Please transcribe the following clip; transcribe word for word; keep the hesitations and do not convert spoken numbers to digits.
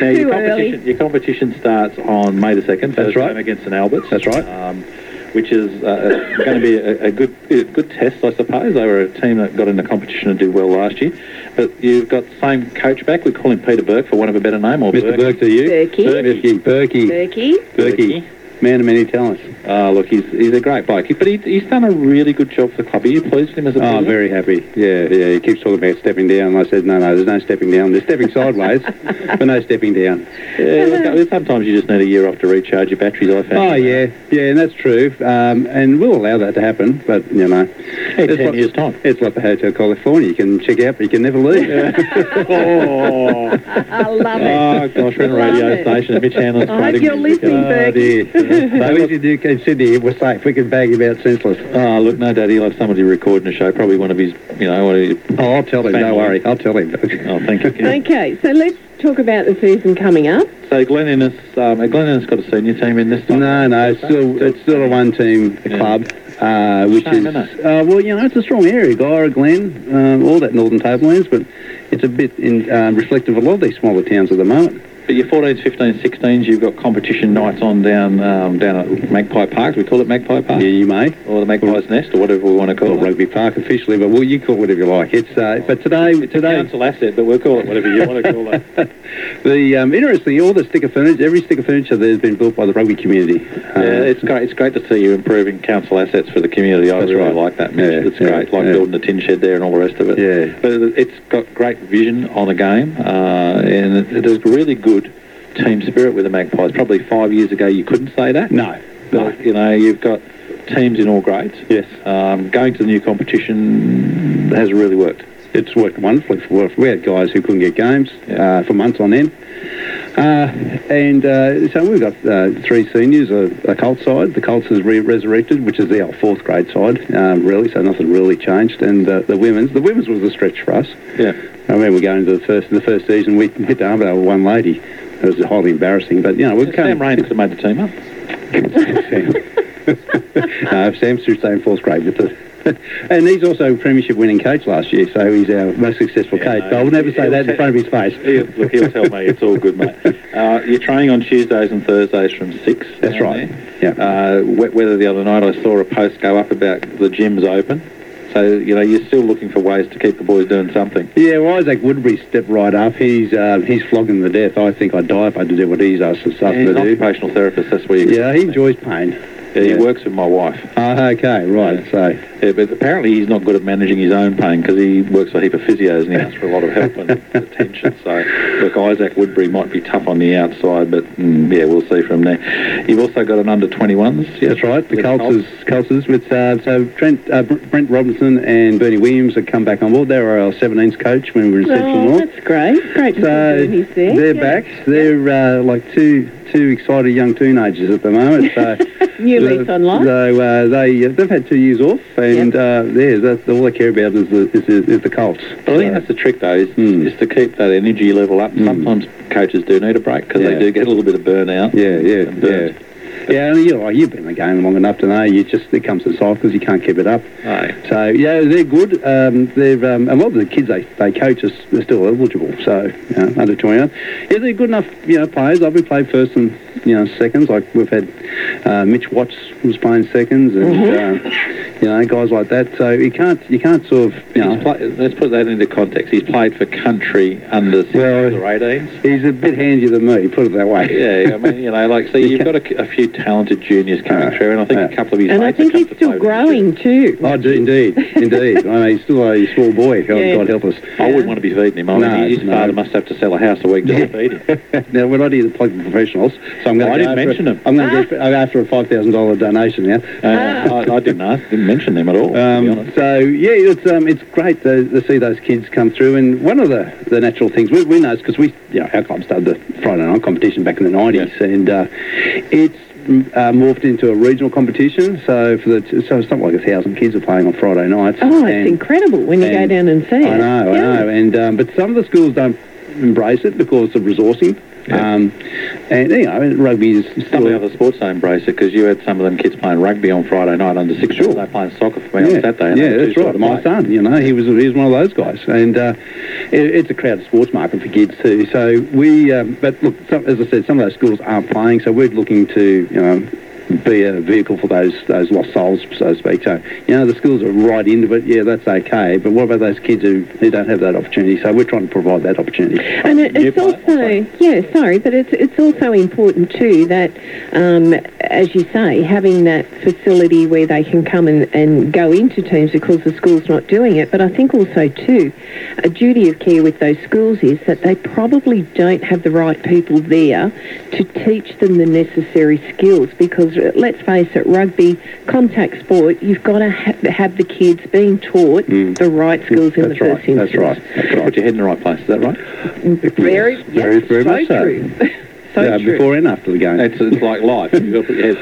Now, your Too competition, early. your competition starts on May the second. That's first right. game against St Albert's. That's right. Um, which is uh, going to be a, a good a good test, I suppose. They were a team that got in the competition and did well last year. But you've got the same coach back. We call him Peter Burke, for want of a better name. Or Mister Burke to you. Berkey. Berkey. Berkey. Berkey. Berkey. Man of many talents. Uh, look, he's he's a great bloke. But he, he's done a really good job for the club. Are you pleased with him as a Oh, player? I'm very happy. Yeah, yeah. He keeps talking about stepping down. And I said, no, no, there's no stepping down. There's stepping sideways, but no stepping down. Yeah, look, sometimes you just need a year off to recharge your batteries, I found. Oh, yeah. Yeah, and that's true. Um, and we'll allow that to happen. But, you know, Hey, it's ten like, years' time. it's like the Hotel California. You can check out, but you can never leave. oh, I love it. oh, gosh, we're in a Love radio it. station. Mitch Hanlon's I hope quoting you're music. listening, Oh, Berkey. dear. So easy to do in Sydney. We're safe. We can bag him out senseless. Oh, look, no doubt he'll have somebody recording the show. Probably one of his, you know, one of his... Oh, I'll tell him. Don't Family. worry. I'll tell him. Oh, thank you, Ken. Okay, so let's talk about the season coming up. So Glen Innes, um, Glen Innes got a senior team in this time. No, no, it's still it's still a one-team Yeah. club, uh, which Shame, is isn't it? uh, well, you know, it's a strong area, Gyra, Glen, um, all that Northern Tablelands, but it's a bit in, um, reflective of a lot of these smaller towns at the moment. But your fourteens, fifteens, sixteens, you've got competition nights on down um, down at Magpie Park. We call it Magpie Park? Yeah, you may. Or the Magpie's Nest, or whatever we want to call Well, it. Rugby Park officially, but well, you call it whatever you like. It's uh, but today, It's a today, council asset, but we'll call it whatever you want to call it. the um, interesting, all the sticker furniture, every sticker furniture there's been built by the rugby community. Uh, Yeah, it's great. It's great to see you improving council assets for the community. I That's really right. like that, Mitch. Yeah, it's yeah, great, like yeah. building the tin shed there and all the rest of it. Yeah. But it- it's got great vision on the game, uh, and it, it is really good team spirit with the Magpies. Probably five years ago, you couldn't say that. no, no, But, you know, you've got teams in all grades. yes. Um, going to the new competition has really worked. It's worked wonderfully for us. We had guys who couldn't get games Yeah. uh, for months on end. Uh, and uh, so we've got uh, three seniors, a, a Colts side. The Colts has re- resurrected, which is the old fourth grade side, um, really, so nothing really changed. And uh, the women's, the women's was a stretch for us. Yeah. I remember going to the first the first season, we hit the Armadale with one lady. It was highly embarrassing, but, you know, we've Sam Raines could have made the team up. no, Sam's through staying fourth grade with the... And he's also a premiership winning coach last year, so he's our most successful Yeah, coach. no, But I would never say he'll that in te- front of his face. He'll, look, he'll tell me it's all good, mate. Uh, you're training on Tuesdays and Thursdays from six. That's down right. there. Yeah. Uh, we- whether the other night I saw a post go up about the gym's open. So, you know, you're still looking for ways to keep the boys doing something. Yeah, well, Isaac Woodbury stepped right up. He's uh, he's flogging the death. I think I'd die if I had to do what he's asked us Yeah, he's to an do. occupational therapist, that's where you Yeah, he enjoys pain. Yeah, he yeah. works with my wife. Oh, okay, right. So, Yeah, but apparently he's not good at managing his own pain because he works for a heap of physios and he asks for a lot of help and attention. So, look, Isaac Woodbury might be tough on the outside, but mm, yeah, we'll see from there. You've also got an under twenty-ones. Yeah, that's right. The with Colts, Colts with uh, so Trent uh, Br- Brent Robinson and Bernie Williams have come back on board. They were our seventeens coach when we were in Central Oh, North. that's great. Great to see So Bernie's there. they're Yeah. back. They're uh, like two two excited young teenagers at the moment. So New lease on life. So uh, they uh, they've had two years off, and Yep. uh, yeah, that's all they care about is the is, the- is the Colts. But I think that's the trick, though, is, Mm. is to keep that energy level up. Sometimes coaches do need a break because Yeah. they do get a little bit of burnout. Yeah, yeah, and yeah. burnt. Yeah, and you know, you've been in the game long enough to know you just it comes to cycles. You can't keep it up. Aye. So yeah, they're good. Um, they're um, a lot of the kids they, they coach are, are still eligible. So you know, under twenty-one, yeah, they're good enough. You know, players. I've been played first and you know seconds. Like we've had uh, Mitch Watts was playing seconds, and Mm-hmm. uh, you know guys like that. So you can't you can't sort of you know. He's play, let's put that into context. He's played for country under Well, or eighteens. He's a bit handier than me. Put it that way. Yeah, I mean, you know, like, so you've got a, a few talented juniors coming Uh, through, and I think uh, a couple of his And I mates think have he's come to still play with him growing too. Oh, d- indeed, indeed. I mean, he's still a small boy. God, Yeah. God help us. too. I wouldn't want to be feeding him. I mean, No, his no. father must have to sell a house a week just to feed him. Now we're not here to plug the professionals, so I'm going Oh, I to didn't mention them. I'm going to go after a five thousand dollar donation now. Uh, I, I didn't ask, didn't mention them at all, to be Um, honest. so yeah, it's um, it's great to, to see those kids come through. And one of the, the natural things we, we know because we, you know, our club started the Friday night competition back in the nineties, and uh, it's uh, morphed into a regional competition. So for the so it's something like a thousand kids are playing on Friday nights. Oh, it's and, incredible when you go and- down and see it. I know, Yeah. I know. And um, but some of the schools don't embrace it because of resourcing. Yeah. Um, and, you know, rugby is Some of still... the other sports don't embrace it because you had some of them kids playing rugby on Friday night under six. Sure. They're playing soccer for me Yeah, on Saturday. and yeah, they were that's too right. short to My play. son, you know, he was he was one of those guys, and uh, it, it's a crowded sports market for kids too. So we, um, but look, some, as I said, some of those schools aren't playing, so we're looking to, you know, be a vehicle for those those lost souls, so to speak. So, you know, the schools are right into it. Yeah, that's okay. But what about those kids who, who don't have that opportunity? So we're trying to provide that opportunity. And it, it's Yeah, also, yeah, sorry, but it's it's also important too that, um, as you say, having that facility where they can come and, and go into teams because the school's not doing it. But I think also too, a duty of care with those schools is that they probably don't have the right people there to teach them the necessary skills because, let's face it, rugby, contact sport, you've got to ha- have the kids being taught Mm. the right skills in That's the right. first instance. That's right. That's right. Put your head in the right place. Is that right? Very, Very, yes, very so much so. true. so Yeah, true. before and after the game. It's, it's like life. You've got to put your head